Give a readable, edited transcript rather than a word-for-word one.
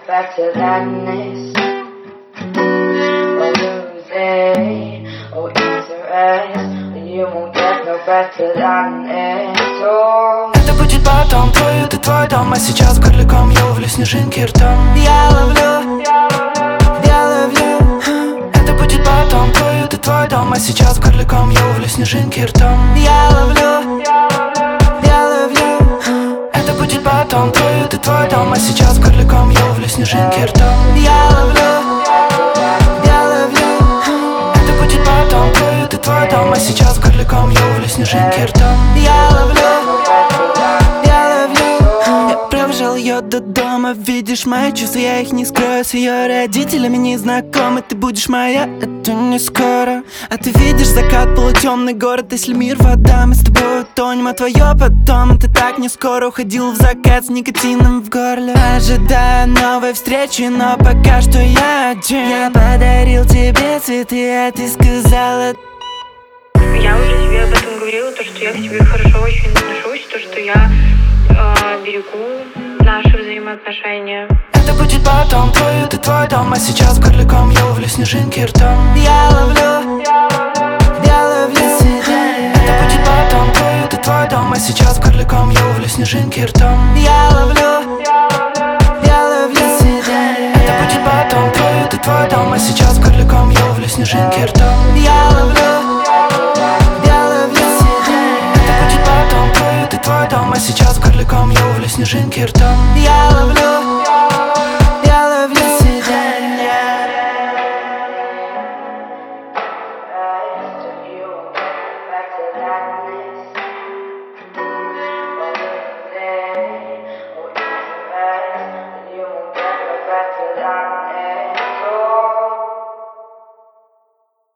better than this. Oh, losing, oh, interest. You won't get no better than this. Oh. Это будет потом, твой, это твой дом. А сейчас горляком я ловлю снежинки ртом. Я ловлю. Это будет потом, твой, это твой дом. А сейчас горляком я ловлю снежинки ртом. Я ловлю. Это будет потом, твой, это твой дом. А сейчас горляком я ловлю снежинки ртом. Я ловлю. Это будет потом, твой, это твой дом. А сейчас горляком я ловлю снежинки ртом. Я ловлю. Я провожал ее до дома. Видишь мои чувства, я их не скрою. С ее родителями не знакомы. Ты будешь моя, это не скоро. А ты видишь закат, полутемный город. Если мир вода, мы с тобой утонем. А твое потом, это так не скоро. Уходил в закат с никотином в горле. Ожидая новой встречи, но пока что я один. Я подарил тебе цветы, а ты сказала... Я уже тебе об этом говорила, то, что я к тебе хорошо очень отношусь, то, что я берегу наши взаимоотношения. Это будет потом, твой, это твой дом. А сейчас горляком я ловлю снежинки ртом. Я ловлю. Это будет потом, твой, это твой дом. А сейчас горляком я ловлю снежинки ртом. Я ловлю. Это будет потом, твой, это твой дом. А сейчас горляком я ловлю снежинки ртом. Я ловлю. Это будет потом, твой, это твой дом. А сейчас горляком я ловлю снежинки ртом. Я ловлю.